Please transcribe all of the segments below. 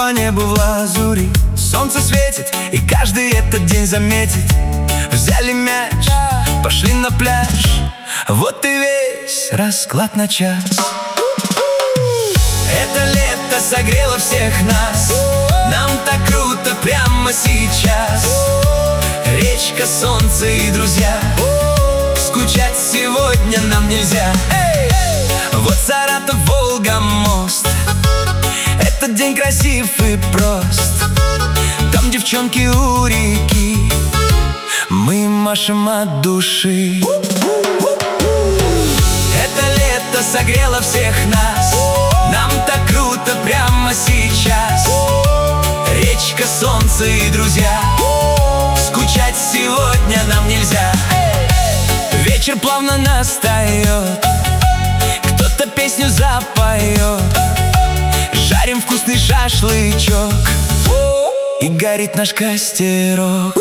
по небу в лазури, солнце светит, и каждый этот день заметит. Взяли мяч, пошли на пляж, вот и весь расклад на час. Это лето согрело всех нас, нам так круто прямо сейчас. Речка, солнце и друзья, скучать сегодня нам нельзя. Вот Саратов, Волга, мост, этот день красив и прост. Там девчонки у реки, мы машем от души. Это лето согрело всех нас, нам так круто прямо сейчас. Речка, солнце и друзья, скучать сегодня нам нельзя. Вечер плавно настает, кто-то песню запоет. Жарим вкусный шашлычок, и горит наш костерок.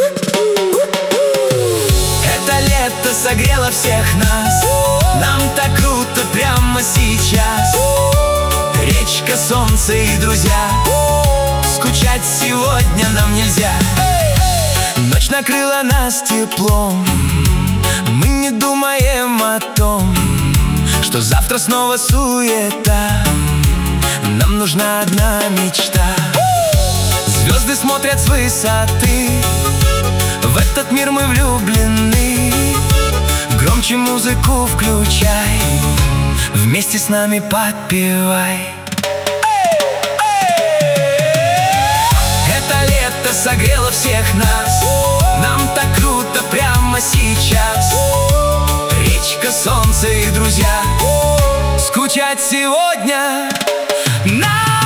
Это лето согрело всех нас, нам так круто прямо сейчас. Речка, солнце и друзья, скучать сегодня нам нельзя. Ночь накрыла нас теплом, мы не думаем о том, что завтра снова суета. Нам нужна одна мечта. Звезды смотрят с высоты, в этот мир мы влюблены. Громче музыку включай, вместе с нами подпевай. Это лето согрело всех нас, нам так круто прямо сейчас. Речка, солнце и друзья, скучать сегодня нам